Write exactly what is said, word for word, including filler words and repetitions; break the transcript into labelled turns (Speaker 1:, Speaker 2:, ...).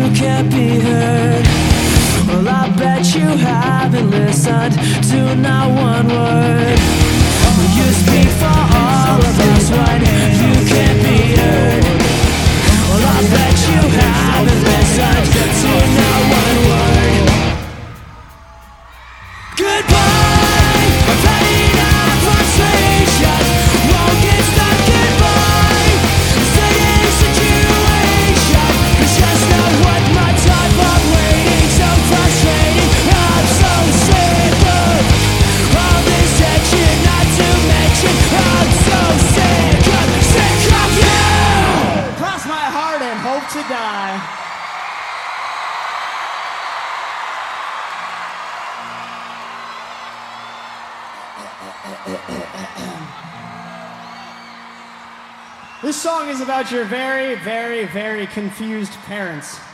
Speaker 1: you can't be heard. Well, I bet you haven't listened to not one word. You speak for all of us when you can't be heard. Well, I bet you haven't listened to not one word. Goodbye, I've had enough frustration. Won't get stuck in my same situation. It's just not worth my time. I'm waiting, so frustrating. I'm so sick of all this tension, not to mention I'm so sick of, sick of you.
Speaker 2: Cross my heart and hope to die. This song is about your very, very, very confused parents.